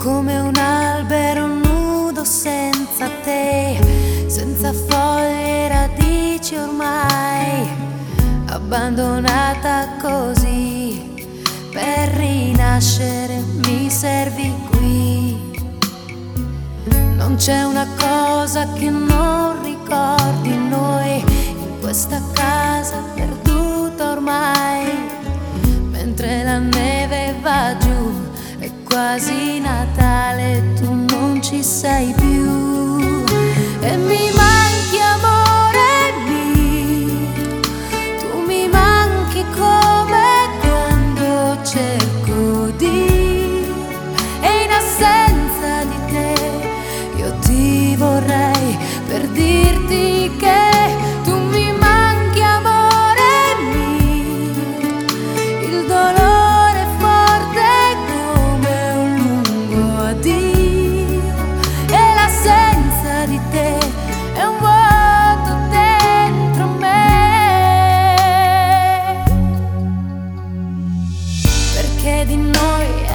come un albero nudo senza te, senza foglie e radici ormai, abbandonata così, per rinascere mi servi qui. Non c'è una cosa che non ricordi noi, in questa casa perduta ormai, mentre la neve va giù, è quasi Natale, tu non ci sei più. E mi manchi amore mio, tu mi manchi come quando cerco di, e in assenza di te io ti vorrei per dirti che tu mi manchi amore mio, il dolore è forte come un lungo addio, e l'assenza di te è un vuoto dentro me, perché di noi